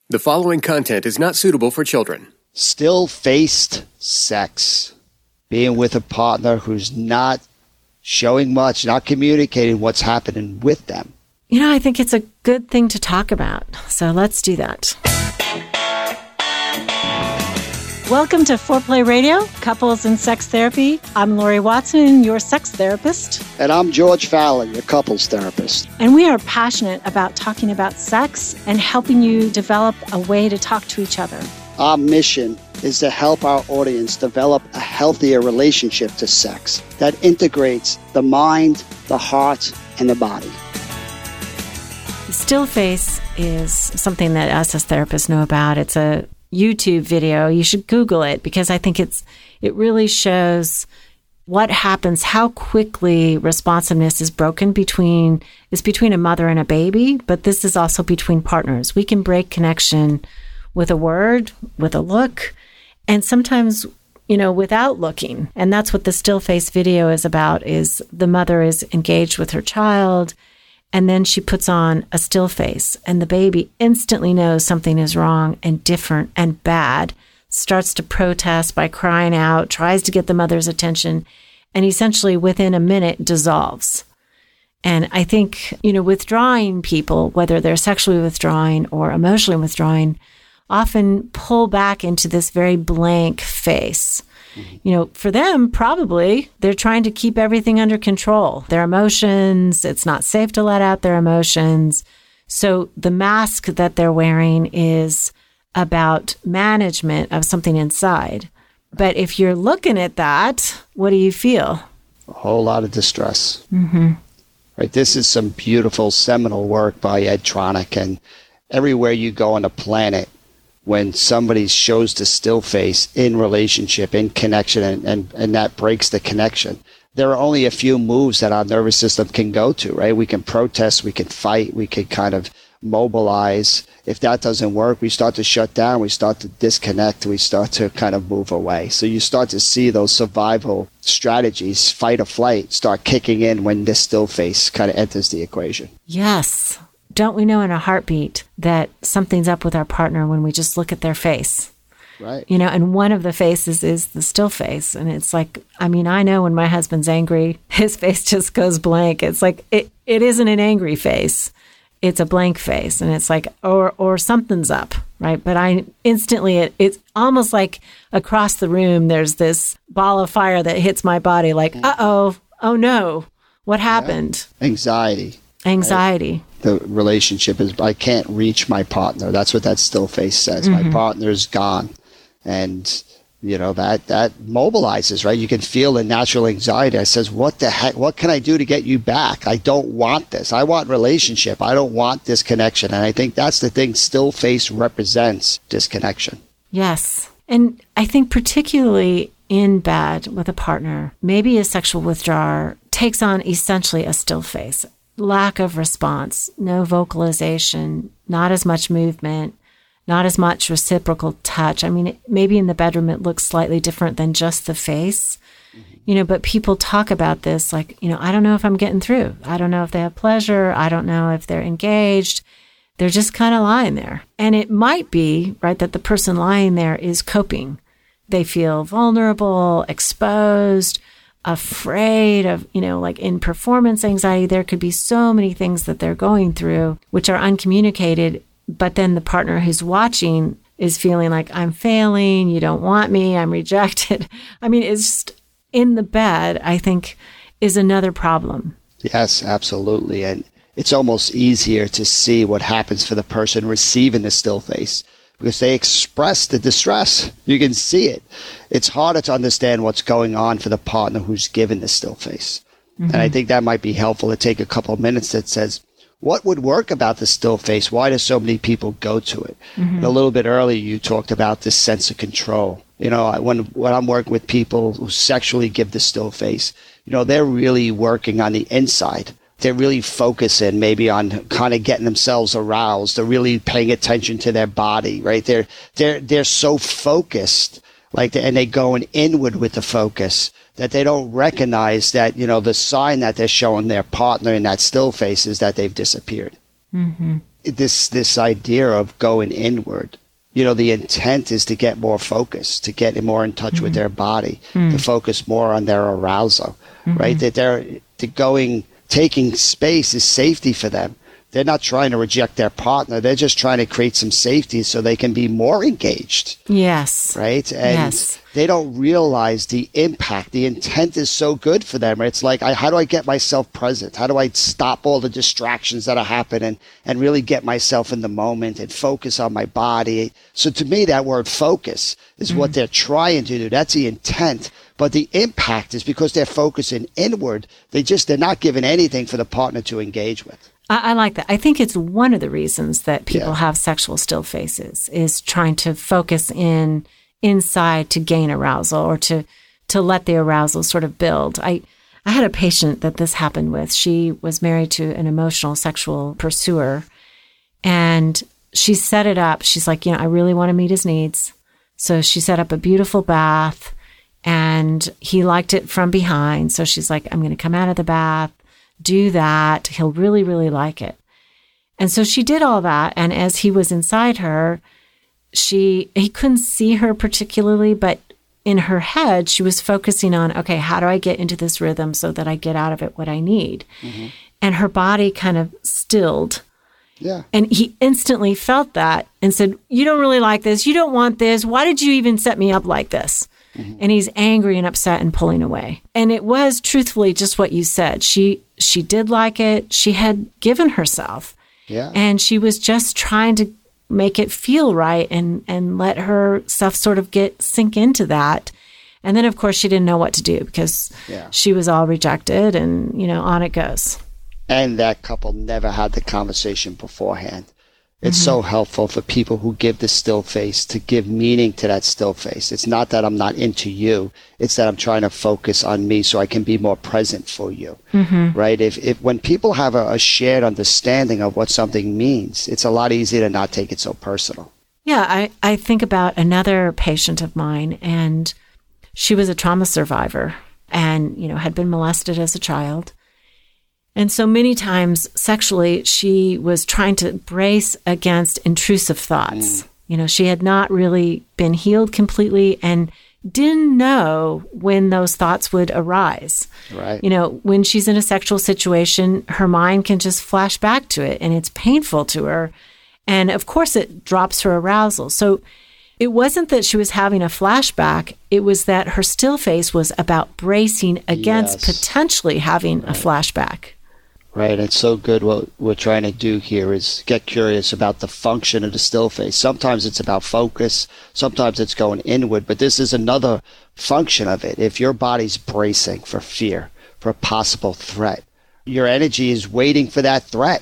The following content is not suitable for children. Still-faced sex. Being with a partner who's not showing much, not communicating what's happening with them. You know, I think it's a good thing to talk about. So let's do that. Welcome to Foreplay Radio, Couples and Sex Therapy. I'm Lori Watson, your sex therapist. And I'm George Fallon, your couples therapist. And we are passionate about talking about sex and helping you develop a way to talk to each other. Our mission is to help our audience develop a healthier relationship to sex that integrates the mind, the heart, and the body. Still face is something that us as therapists know about. It's a YouTube video. You should Google it because I think it really shows what happens, how quickly responsiveness is broken between a mother and a baby, but this is also between partners. We can break connection with a word, with a look, and sometimes, without looking. And that's what the still face video is about, is the mother is engaged with her child, and then she puts on a still face, and the baby instantly knows something is wrong and different and bad, starts to protest by crying out, tries to get the mother's attention, and essentially within a minute dissolves. And I think, withdrawing people, whether they're sexually withdrawing or emotionally withdrawing, often pull back into this very blank face. For them, probably, they're trying to keep everything under control. Their emotions, it's not safe to let out their emotions. So the mask that they're wearing is about management of something inside. But if you're looking at that, what do you feel? A whole lot of distress. Mm-hmm. Right. This is some beautiful seminal work by Ed Tronick. And everywhere you go on the planet, when somebody shows the still face in relationship, in connection, and that breaks the connection, there are only a few moves that our nervous system can go to, right? We can protest, we can fight, we can kind of mobilize. If that doesn't work, we start to shut down, we start to disconnect, we start to kind of move away. So you start to see those survival strategies, fight or flight, start kicking in when this still face kind of enters the equation. Yes. Don't we know in a heartbeat that something's up with our partner when we just look at their face? Right. And one of the faces is the still face. And it's like, I know when my husband's angry, his face just goes blank. It's like, it isn't an angry face. It's a blank face. And it's like, or something's up, right? But I instantly, it's almost like across the room, there's this ball of fire that hits my body like, oh no, what happened? Yeah. Anxiety. Right? The relationship is, I can't reach my partner. That's what that still face says. Mm-hmm. My partner's gone. And, that mobilizes, right? You can feel the natural anxiety. I says, what the heck? What can I do to get you back? I don't want this. I want relationship. I don't want disconnection. And I think that's the thing. Still face represents disconnection. Yes. And I think particularly in bed with a partner, maybe a sexual withdrawer takes on essentially a still face. Lack of response, no vocalization, not as much movement, not as much reciprocal touch. Maybe in the bedroom it looks slightly different than just the face, but people talk about this like, I don't know if I'm getting through. I don't know if they have pleasure. I don't know if they're engaged. They're just kind of lying there. And it might be, right, that the person lying there is coping. They feel vulnerable, exposed, afraid of, like in performance anxiety, there could be so many things that they're going through, which are uncommunicated. But then the partner who's watching is feeling like, I'm failing, you don't want me, I'm rejected. It's just in the bed, I think, is another problem. Yes, absolutely. And it's almost easier to see what happens for the person receiving the still face, because they express the distress. You can see it. It's harder to understand what's going on for the partner who's given the still face. Mm-hmm. And I think that might be helpful to take a couple of minutes that says, what would work about the still face? Why do so many people go to it? Mm-hmm. And a little bit earlier, you talked about this sense of control. When I'm working with people who sexually give the still face, they're really working on the inside. They're really focusing maybe on kind of getting themselves aroused. They're really paying attention to their body, right? They're so focused, and they're going inward with the focus that they don't recognize that, the sign that they're showing their partner in that still face is that they've disappeared. Mm-hmm. this idea of going inward, the intent is to get more focus, to get more in touch with their body, to focus more on their arousal, right? That taking space is safety for them. They're not trying to reject their partner. They're just trying to create some safety so they can be more engaged. Yes. Right? And they don't realize the impact. The intent is so good for them. It's like, how do I get myself present? How do I stop all the distractions that are happening and really get myself in the moment and focus on my body? So to me, that word focus is what they're trying to do. That's the intent. But the impact is because they're focusing inward. They're not giving anything for the partner to engage with. I like that. I think it's one of the reasons that people have sexual still faces is trying to focus inside to gain arousal or to let the arousal sort of build. I had a patient that this happened with. She was married to an emotional sexual pursuer, and she set it up. She's like, I really want to meet his needs. So she set up a beautiful bath, and he liked it from behind. So she's like, I'm going to come out of the bath, do that. He'll really, really like it. And so she did all that. And as he was inside her, he couldn't see her particularly, but in her head, she was focusing on, okay, how do I get into this rhythm so that I get out of it what I need? And her body kind of stilled. Yeah. And he instantly felt that and said, you don't really like this. You don't want this. Why did you even set me up like this? And he's angry and upset and pulling away. And it was truthfully just what you said. She did like it. She had given herself. Yeah. And she was just trying to make it feel right and let herself sort of sink into that. And then, of course, she didn't know what to do because she was all rejected and, on it goes. And that couple never had the conversation beforehand. It's so helpful for people who give the still face to give meaning to that still face. It's not that I'm not into you. It's that I'm trying to focus on me so I can be more present for you, right? If when people have a shared understanding of what something means, it's a lot easier to not take it so personal. Yeah, I think about another patient of mine, and she was a trauma survivor and, had been molested as a child. And so many times sexually, she was trying to brace against intrusive thoughts. She had not really been healed completely and didn't know when those thoughts would arise. Right. When she's in a sexual situation, her mind can just flash back to it and it's painful to her. And of course, it drops her arousal. So it wasn't that she was having a flashback. It was that her still face was about bracing against potentially having a flashback. Right. It's so good. What we're trying to do here is get curious about the function of the still face. Sometimes it's about focus. Sometimes it's going inward. But this is another function of it. If your body's bracing for fear, for a possible threat, your energy is waiting for that threat.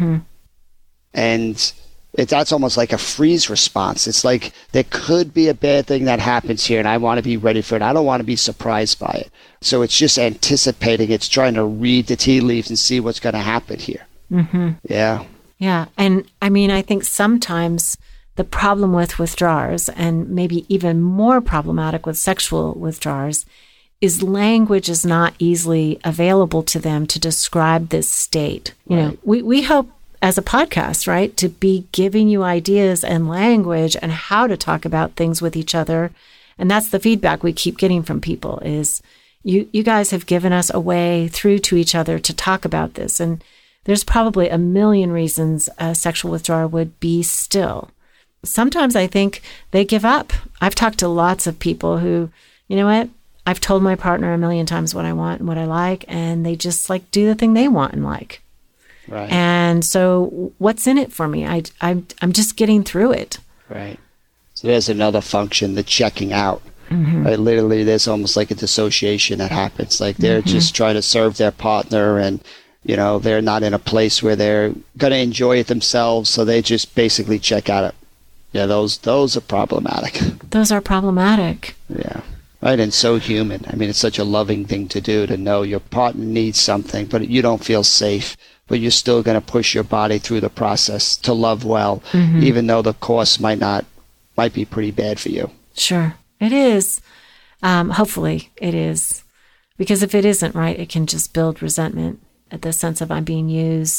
And that's almost like a freeze response. It's like there could be a bad thing that happens here, and I want to be ready for it. I don't want to be surprised by it. So it's just anticipating. It's trying to read the tea leaves and see what's going to happen here. Yeah. Yeah. And I think sometimes the problem with withdrawers, and maybe even more problematic with sexual withdrawers, is language is not easily available to them to describe this state. We hope as a podcast, right, to be giving you ideas and language and how to talk about things with each other. And that's the feedback we keep getting from people is you guys have given us a way through to each other to talk about this. And there's probably a million reasons a sexual withdrawer would be still. Sometimes I think they give up. I've talked to lots of people who, I've told my partner a million times what I want and what I like, and they just do the thing they want and like. Right. And so what's in it for me? I'm just getting through it. Right. So there's another function, the checking out. Right? Literally, there's almost like a dissociation that happens. Like they're just trying to serve their partner and, they're not in a place where they're going to enjoy it themselves. So they just basically check out. Yeah, those are problematic. Those are problematic. Yeah. Right. And so human. It's such a loving thing to do, to know your partner needs something, but you don't feel safe. But you're still going to push your body through the process to love well, even though the course might be pretty bad for you. Sure. It is. Hopefully it is. Because if it isn't right, it can just build resentment at the sense of I'm being used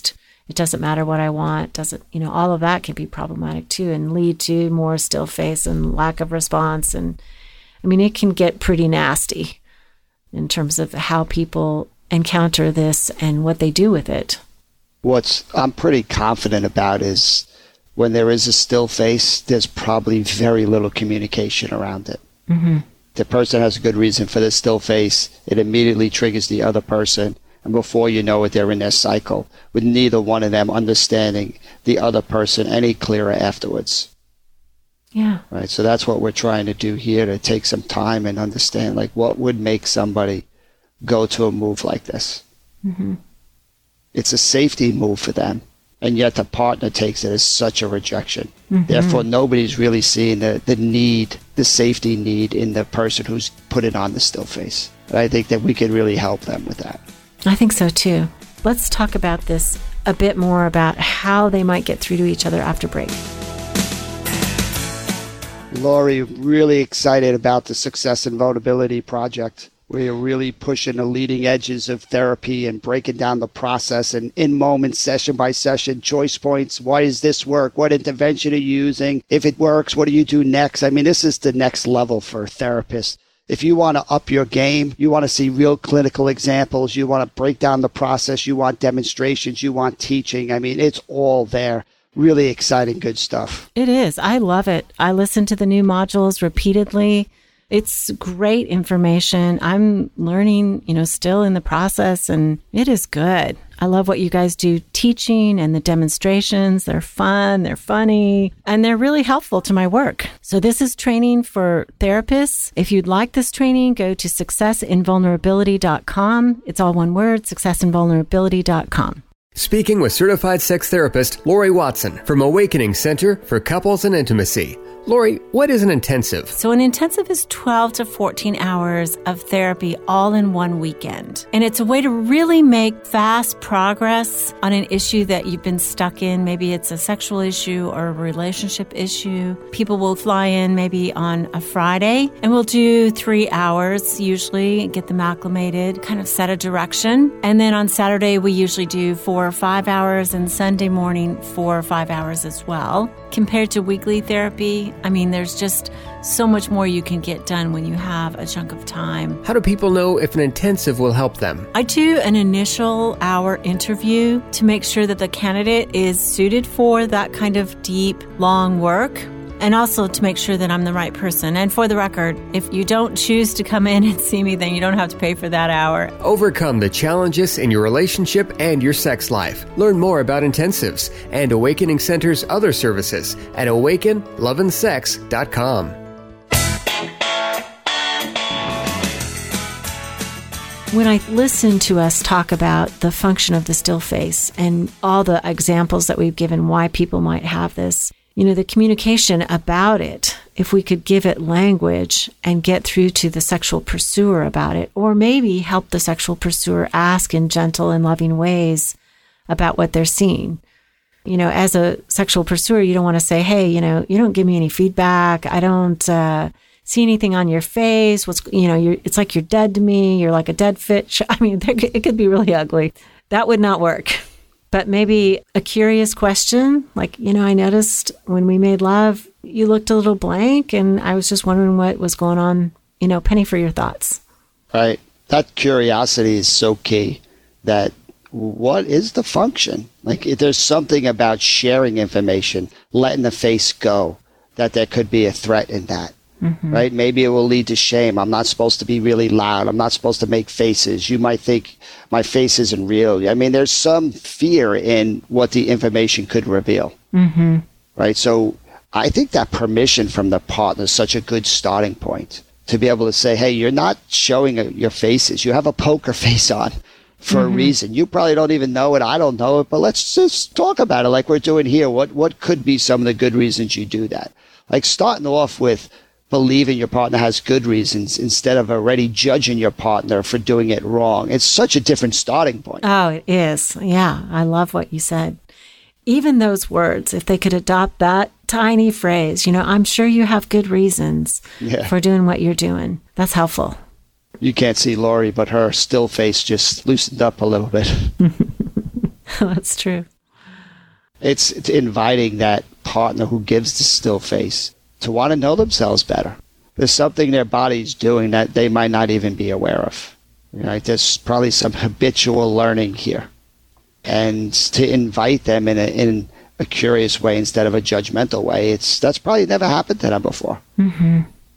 It doesn't matter what I want. All of that can be problematic too and lead to more still face and lack of response. And it can get pretty nasty in terms of how people encounter this and what they do with it. What I'm pretty confident about is when there is a still face, there's probably very little communication around it. Mm-hmm. The person has a good reason for the still face. It immediately triggers the other person. And before you know it, they're in their cycle with neither one of them understanding the other person any clearer afterwards. Yeah. Right. So that's what we're trying to do here, to take some time and understand, like, what would make somebody go to a move like this. Mm-hmm. It's a safety move for them. And yet the partner takes it as such a rejection. Mm-hmm. Therefore, nobody's really seeing the need, the safety need in the person who's put it on the still face. And I think that we could really help them with that. I think so too. Let's talk about this a bit more, about how they might get through to each other after break. Lori, really excited about the Success and Vulnerability Project. We are really pushing the leading edges of therapy and breaking down the process and in moments, session by session, choice points. Why does this work? What intervention are you using? If it works, what do you do next? This is the next level for therapists. If you want to up your game, you want to see real clinical examples, you want to break down the process, you want demonstrations, you want teaching. It's all there. Really exciting, good stuff. It is. I love it. I listen to the new modules repeatedly. It's great information. I'm learning, still in the process, and it is good. I love what you guys do teaching and the demonstrations. They're fun, they're funny, and they're really helpful to my work. So this is training for therapists. If you'd like this training, go to successinvulnerability.com. It's all one word, successinvulnerability.com. Speaking with certified sex therapist Lori Watson from Awakening Center for Couples and Intimacy. Lori, what is an intensive? So an intensive is 12 to 14 hours of therapy all in one weekend. And it's a way to really make fast progress on an issue that you've been stuck in. Maybe it's a sexual issue or a relationship issue. People will fly in maybe on a Friday, and we'll do 3 hours usually, get them acclimated, kind of set a direction. And then on Saturday, we usually do 4 or 5 hours, and Sunday morning, 4 or 5 hours as well. Compared to weekly therapy, there's just so much more you can get done when you have a chunk of time. How do people know if an intensive will help them? I do an initial hour interview to make sure that the candidate is suited for that kind of deep, long work, and also to make sure that I'm the right person. And for the record, if you don't choose to come in and see me, then you don't have to pay for that hour. Overcome the challenges in your relationship and your sex life. Learn more about intensives and Awakening Center's other services at awakenloveandsex.com. When I listen to us talk about the function of the still face and all the examples that we've given why people might have this, the communication about it, if we could give it language and get through to the sexual pursuer about it, or maybe help the sexual pursuer ask in gentle and loving ways about what they're seeing. As a sexual pursuer, you don't want to say, hey, you don't give me any feedback. I don't see anything on your face. It's like you're dead to me. You're like a dead fish. It could be really ugly. That would not work. But maybe a curious question, like, I noticed when we made love, you looked a little blank, and I was just wondering what was going on. Penny for your thoughts. Right. That curiosity is so key. That what is the function? Like, if there's something about sharing information, letting the face go, that there could be a threat in that. Mm-hmm. Right? Maybe it will lead to shame. I'm not supposed to be really loud. I'm not supposed to make faces. You might think my face isn't real. There's some fear in what the information could reveal. Mm-hmm. Right? So I think that permission from the partner is such a good starting point to be able to say, hey, you're not showing your faces. You have a poker face on for a reason. You probably don't even know it. I don't know it. But let's just talk about it like we're doing here. What could be some of the good reasons you do that? Like starting off with believing your partner has good reasons instead of already judging your partner for doing it wrong. It's such a different starting point. Oh, it is. Yeah, I love what you said. Even those words, if they could adopt that tiny phrase, I'm sure you have good reasons for doing what you're doing. That's helpful. You can't see Lori, but her still face just loosened up a little bit. That's true. It's inviting that partner who gives the still face to want to know themselves better. There's something their body's doing that they might not even be aware of. There's probably some habitual learning here. And to invite them in a curious way instead of a judgmental way, that's probably never happened to them before. Mm-hmm.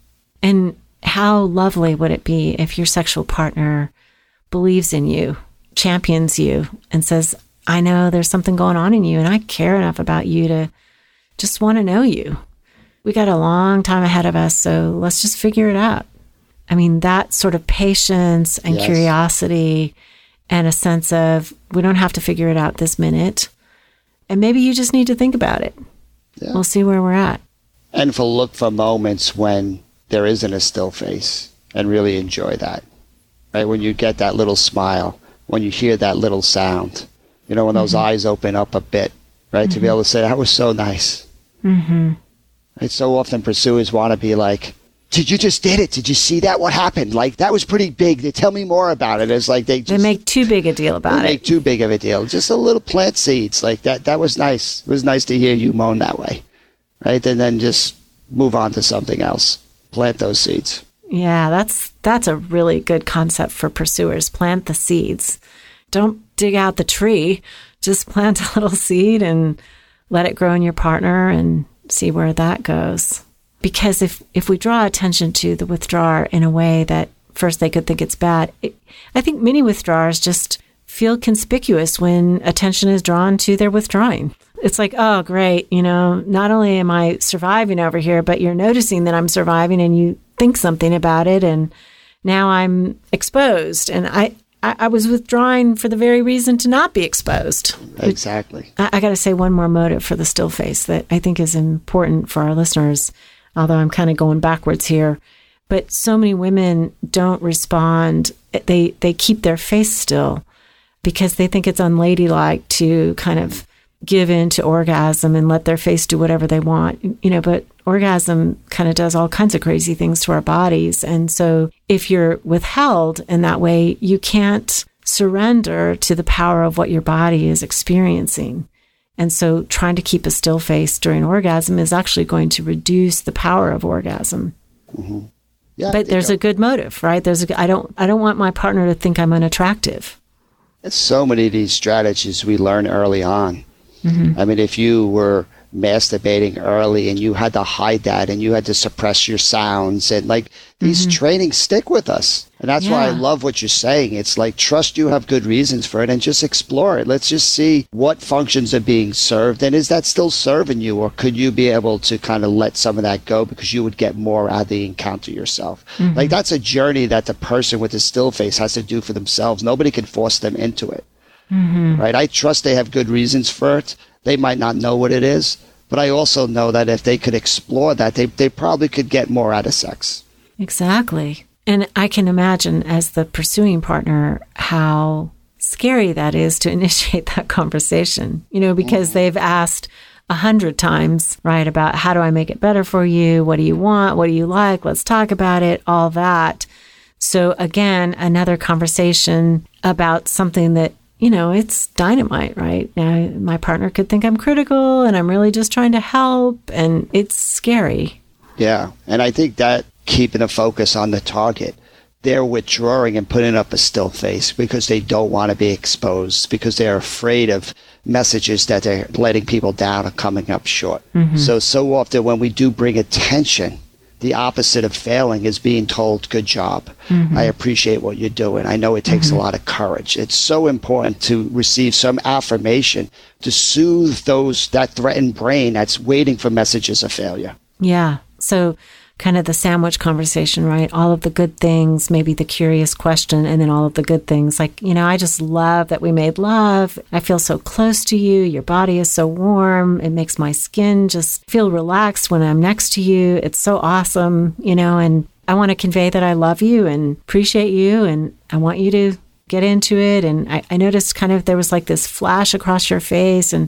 And how lovely would it be if your sexual partner believes in you, champions you, and says, I know there's something going on in you, and I care enough about you to just want to know you. We got a long time ahead of us, so let's just figure it out. I mean, that sort of patience and curiosity and a sense of, we don't have to figure it out this minute. And maybe you just need to think about it. Yeah. We'll see where we're at. And look for moments when there isn't a still face and really enjoy that. Right? When you get that little smile, when you hear that little sound, when those eyes open up a bit, right? To be able to say, that was so nice. Mm-hmm. Right? So often pursuers want to be like, did you just did it? Did you see that? What happened? Like, that was pretty big. Tell me more about it. It's like they make too big a deal about it. They make too big of a deal. Just a little plant seeds like that. That was nice. It was nice to hear you moan that way. Right? And then just move on to something else. Plant those seeds. Yeah, that's a really good concept for pursuers. Plant the seeds. Don't dig out the tree. Just plant a little seed and let it grow in your partner and see where that goes. Because if we draw attention to the withdrawer in a way that first they could think it's bad, I think many withdrawers just feel conspicuous when attention is drawn to their withdrawing. It's like, oh, great, not only am I surviving over here, but you're noticing that I'm surviving and you think something about it, and now I'm exposed. And I was withdrawing for the very reason to not be exposed. Exactly. I got to say one more motive for the still face that I think is important for our listeners, although I'm kind of going backwards here. But so many women don't respond. They keep their face still because they think it's unladylike to kind of give in to orgasm and let their face do whatever they want, but orgasm kind of does all kinds of crazy things to our bodies. And so if you're withheld in that way, you can't surrender to the power of what your body is experiencing. And so trying to keep a still face during orgasm is actually going to reduce the power of orgasm. Mm-hmm. Yeah, but there's a good motive, right? I don't want my partner to think I'm unattractive. There's so many of these strategies we learn early on. Mm-hmm. I mean, if you were masturbating early and you had to hide that and you had to suppress your sounds and these trainings stick with us. And that's why I love what you're saying. It's like, trust you have good reasons for it and just explore it. Let's just see what functions are being served. And is that still serving you? Or could you be able to kind of let some of that go because you would get more out of the encounter yourself? Mm-hmm. That's a journey that the person with the still face has to do for themselves. Nobody can force them into it. Mm-hmm. Right? I trust they have good reasons for it. They might not know what it is, but I also know that if they could explore that, they probably could get more out of sex. Exactly. And I can imagine as the pursuing partner how scary that is to initiate that conversation, because they've asked 100 times, right, about how do I make it better for you? What do you want? What do you like? Let's talk about it, all that. So again, another conversation about something that, it's dynamite, right? Now, my partner could think I'm critical and I'm really just trying to help, and it's scary. Yeah. And I think that keeping a focus on the target, they're withdrawing and putting up a still face because they don't want to be exposed, because they're afraid of messages that they're letting people down or coming up short. Mm-hmm. So often when we do bring attention, the opposite of failing is being told, good job. Mm-hmm. I appreciate what you're doing. I know it takes a lot of courage. It's so important to receive some affirmation to soothe that threatened brain that's waiting for messages of failure. Yeah. So kind of the sandwich conversation, right? All of the good things, maybe the curious question, and then all of the good things. Like, I just love that we made love. I feel so close to you. Your body is so warm. It makes my skin just feel relaxed when I'm next to you. It's so awesome, and I want to convey that I love you and appreciate you, and I want you to get into it. And I noticed kind of there was like this flash across your face, and,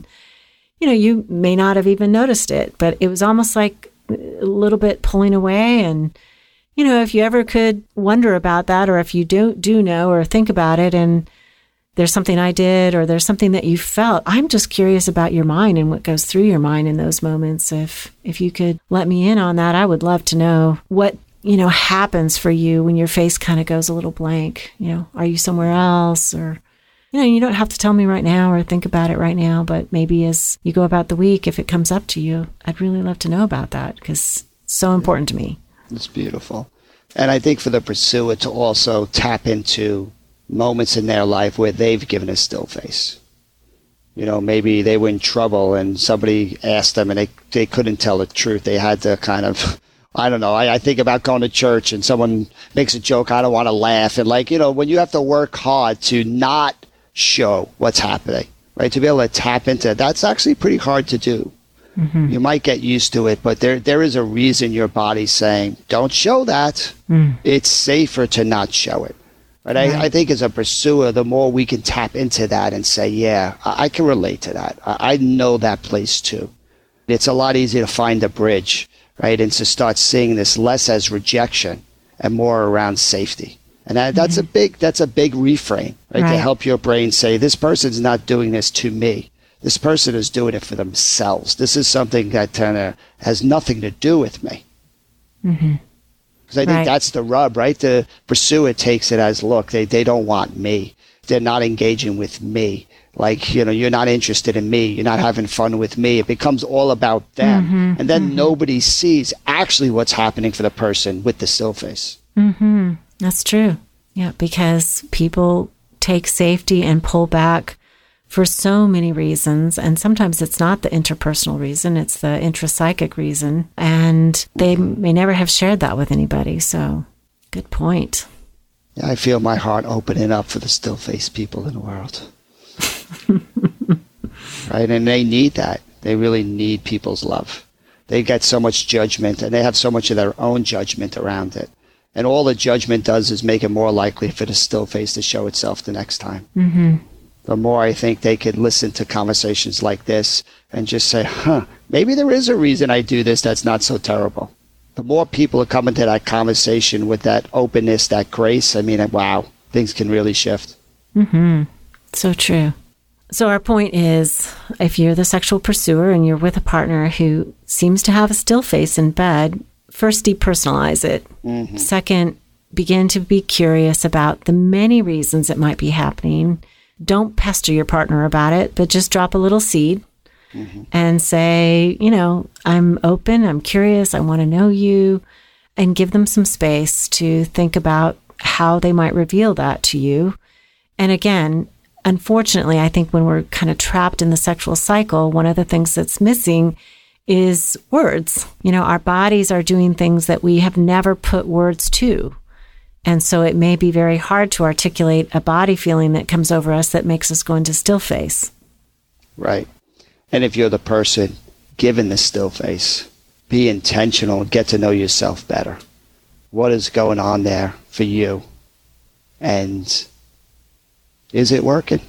you may not have even noticed it, but it was almost like a little bit pulling away. And, if you ever could wonder about that, or if you do know or think about it, and there's something I did or there's something that you felt. I'm just curious about your mind and what goes through your mind in those moments. If you could let me in on that, I would love to know what, happens for you when your face kind of goes a little blank. Are you somewhere else? Or, you don't have to tell me right now or think about it right now, but maybe as you go about the week, if it comes up to you, I'd really love to know about that because it's so important to me. It's beautiful. And I think for the pursuer to also tap into moments in their life where they've given a still face. Maybe they were in trouble and somebody asked them and they couldn't tell the truth. They had to kind of, I don't know. I think about going to church and someone makes a joke. I don't want to laugh. And when you have to work hard to not show what's happening, right? To be able to tap into it, that's actually pretty hard to do. Mm-hmm. You might get used to it, but there is a reason your body's saying, don't show that. It's safer to not show it. Right? I think as a pursuer, the more we can tap into that and say, yeah, I can relate to that. I know that place too. It's a lot easier to find a bridge, right? And to start seeing this less as rejection and more around safety. And that's a big reframe, right? To help your brain say, this person's not doing this to me. This person is doing it for themselves. This is something that has nothing to do with me. Because I think that's the rub, right? The pursuer takes it as, look, they don't want me. They're not engaging with me. You're not interested in me. You're not having fun with me. It becomes all about them. And then nobody sees actually what's happening for the person with the still face. That's true. Yeah, because people take safety and pull back for so many reasons. And sometimes it's not the interpersonal reason, it's the intrapsychic reason. And they may never have shared that with anybody. So good point. Yeah, I feel my heart opening up for the still-faced people in the world. Right? And they need that. They really need people's love. They get so much judgment and they have so much of their own judgment around it. And all the judgment does is make it more likely for the still face to show itself the next time. The more I think they could listen to conversations like this and just say, maybe there is a reason I do this that's not so terrible. The more people come into that conversation with that openness, that grace, wow, things can really shift. So true. So our point is, if you're the sexual pursuer and you're with a partner who seems to have a still face in bed, first, depersonalize it. Second, begin to be curious about the many reasons it might be happening. Don't pester your partner about it, but just drop a little seed and say, I'm open, I'm curious, I want to know you, and give them some space to think about how they might reveal that to you. And again, unfortunately, I think when we're kind of trapped in the sexual cycle, one of the things that's missing is words. Our bodies are doing things that we have never put words to. And so it may be very hard to articulate a body feeling that comes over us that makes us go into still face. Right. And if you're the person given the still face, be intentional and get to know yourself better. What is going on there for you? And is it working?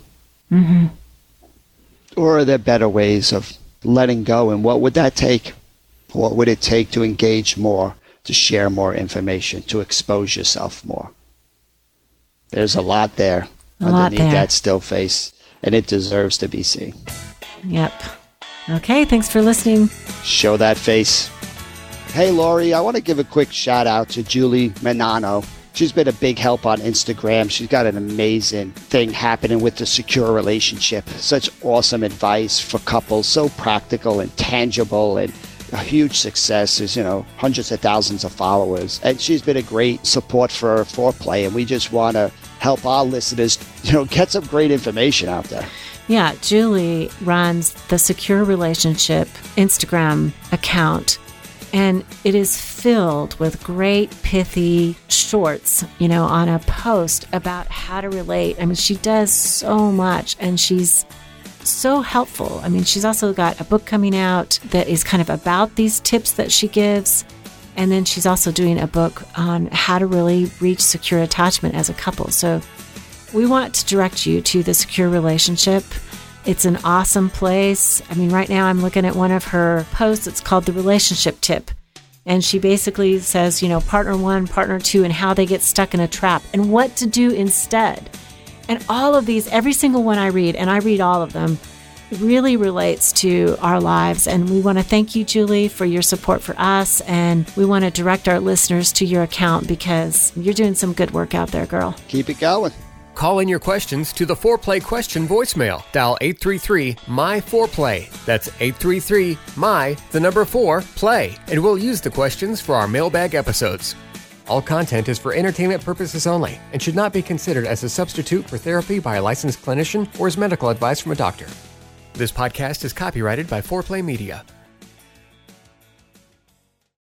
Or are there better ways of letting go? And what would that take? What would it take to engage more? To share more information, to expose yourself more. There's a lot there underneath that still face, and it deserves to be seen. Yep. Okay, thanks for listening. Show that face. Hey, Lori, I want to give a quick shout out to Julie Menano. She's been a big help on Instagram. She's got an amazing thing happening with the secure relationship. Such awesome advice for couples, so practical and tangible, and a huge success. There's, hundreds of thousands of followers. And she's been a great support for Foreplay. And we just want to help our listeners, get some great information out there. Yeah, Julie runs the Secure Relationship Instagram account. And it is filled with great, pithy shorts, on a post about how to relate. She does so much, and she's so helpful. She's also got a book coming out that is kind of about these tips that she gives. And then she's also doing a book on how to really reach secure attachment as a couple. So we want to direct you to the Secure Relationship. It's an awesome place. Right now I'm looking at one of her posts. It's called The Relationship Tip. And she basically says, partner one, partner two, and how they get stuck in a trap and what to do instead. And all of these, every single one I read, and I read all of them, really relates to our lives. And we want to thank you, Julie, for your support for us. And we want to direct our listeners to your account because you're doing some good work out there, girl. Keep it going. Call in your questions to the 4Play question voicemail. Dial 833-MY-4Play. That's 833-MY-4-PLAY. And we'll use the questions for our mailbag episodes. All content is for entertainment purposes only and should not be considered as a substitute for therapy by a licensed clinician or as medical advice from a doctor. This podcast is copyrighted by 4Play Media.